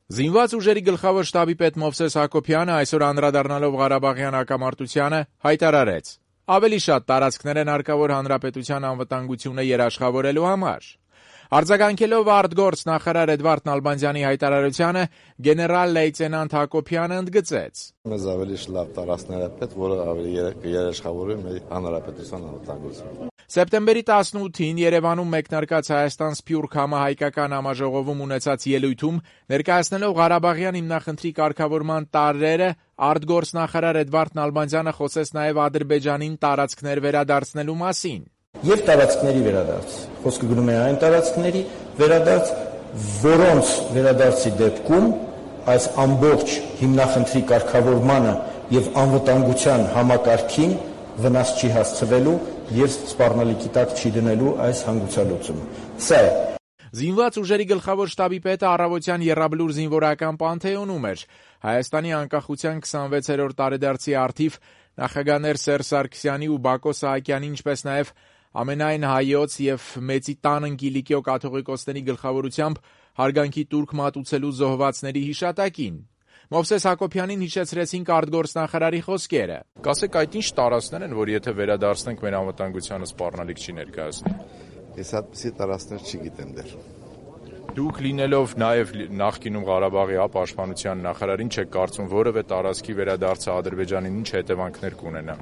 Զինված ուժերի գլխավոր շտաբի պետ Մովսես Հակոբյանը այսօր անդրադառնալով Ղարաբաղյան հակամարտությանը հայտարարեց. ավելի շատ տարածքներ են հարկավոր հանրապետության անվտանգությունը երաշխավորելու համար։ Արձագանքելով արտգործ նախարար Էդվարդ Նալբանդյանի հայտարարությանը, գեներալ լեյտենանտ Հակոբյանը ընդգծեց. Մեզ ավելի լավ տարածքներ է պետք, որը ավելի երաշխավորի մեր հանրապետության անվտանգությունը։ Սեպտեմբերի 18-ին Երևանում մեկնարկած Հայաստան-Սփյուռք համահայկական համաժողովում ունեցած ելույթում ներկայացնելով Ղարաբաղյան հիմնախնդրի կարգավորման տարրերը, արտգործնախարար Էդվարդ Նալբանդյանը խոսեց նաև Ադրբեջանին տարածքներ վերադարձնելու մասին։ Եվ տարածքների վերադարձ։ Խոսքը գնում է այն տարածքների վերադարձ, որոնց վերադարձի դեպքում այս ամբողջ հիմնախնդրի կարգավորմանը եւ անվտանգության համակարգին վնաս չի հասցվելու եւ սպառնալիքի տակ չի դնելու այս հանգուցալուծումը։ Սա է։ Զինված ուժերի գլխավոր շտաբի պետը առավոտյան Եռաբլուր զինվորական պանթեոնում էր։ Հայաստանի անկախության 26-րդ տարեդարձի առթիվ նախագահներ Սերժ Սարգսյանի ու Բակո Սահակյանի, ինչպես նաև ամենայն հայոց եւ Մեծի տան Կիլիկիո կաթողիկոսների գլխավորությամբ հարգանքի տուրք մատուցելու զոհվածների հիշատակին։ Մովսես Հակոբյանին հիշեցրեցին արտգործնախարարի խոսքերը։ Կասեք, այդ ինչ տարածքներ են, որ եթե վերադարձնենք մեր անվտանգությանը սպառնալիք չի ներկայացնի։ Ես այդպիսի տարածքներ չգիտեմ դեռ։ Դուք լինելով նաև նախկինում Ղարաբաղի պաշտպանության նախարարին չեք կարծում որևէ տարածքի վերադարձը Ադրբեջանին ինչ հետևանքներ կունենա։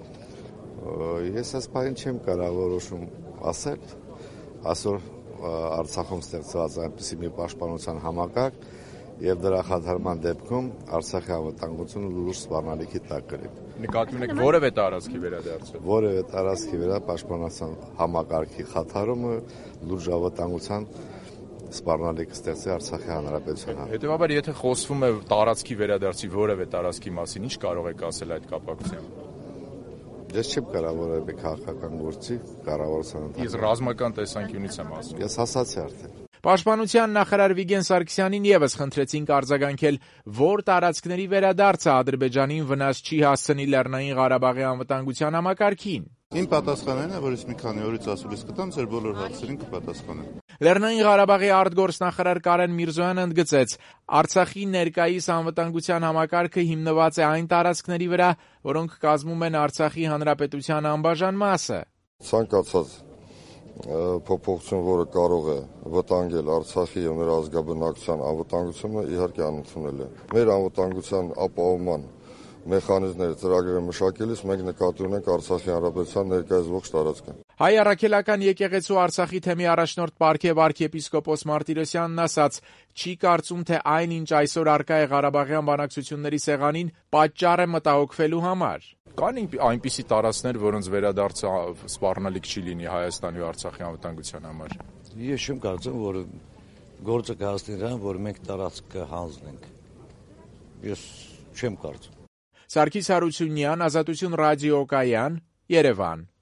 Ես այս բանին չեմ կարող որոշում ասել, այսօր Արցախում ստեղծված այնպիսի մի պաշտպանության համակարգ եւ դրա խաթարման դեպքում Արցախի անվտանգությունը լուրջ սպառնալիքի տակ կլինի։ Նկատի ունեք որևէ տարածքի վերադարձը։ Որևէ տարածքի պաշտպանության համակարգի խաթարումը լուրջ անվտանգության սպառնալիք ստեղծի Արցախի հանրապետության համար։ Հետևաբար, եթե խոսվում է տարածքի վերադարձի որևէ տարածքի մասին, ինչ կարող եք ասել այդ կապակցությամբ։ Ես չեմ կարող որևէ քաղաքական գործի կառավարության ընթացքում։ Ես ռազմական տեսանկյունից եմ ասում։ Ես ասացի արդեն։ Պաշտպանության նախարար Վիգեն Սարգսյանին եւս խնդրեցինք արձագանքել, որ տարածքների վերադարձը Ադրբեջանին վնաս չի հասցնի Լեռնային Ղարաբաղի անվտանգության համակարգին։ Իմ պատասխանն է, որ ես մի քանի օրից ասուլիս կտամ, ձեր բոլոր հարցերին կպատասխանեմ։ Լեռնային Ղարաբաղի արտգործնախարար Կարեն Միրզոյանը ընդգծեց. Արցախի ներկայիս անվտանգության համակարգը հիմնված է այն տարածքների վրա, որոնք կազմում են Արցախի հանրապետության անբաժան մասը։ Ցանկացած փոփոխություն, որը կարող է վտանգել Արցախի եւ նրա ազգաբնակության անվտանգությունը, իհարկե անընդունել է։ Մեր անվտանգության ապահովման մեխանիզմները ծրագրերը մշակելիս մենք նկատի ունենք Արցախի հանրապետության ներկայիս ողջ տարածքը։ Հայ առաքելական եկեղեցու Արցախի թեմի առաջնորդ պարգև arczepiskopos Martirosyanն ասաց. չի կարծում, թե այն, ինչ այսօր արկա է Ղարաբաղյան բանակցությունների սեղանին, պատճառ է մտահոգվելու համար։ Կան այնպիսի տարածքներ, որոնց վերադարձը սպառնալիք չի լինի Հայաստանի ու Արցախի անվտանգության համար։ Ես չեմ կարծում, որ գործը կհասնի նրան, որ մենք տարածքը հանձնենք։ Ես չեմ կարծում։ Սարգիս Հարությունյան, Ազատություն ռադիոկայան, Երևան։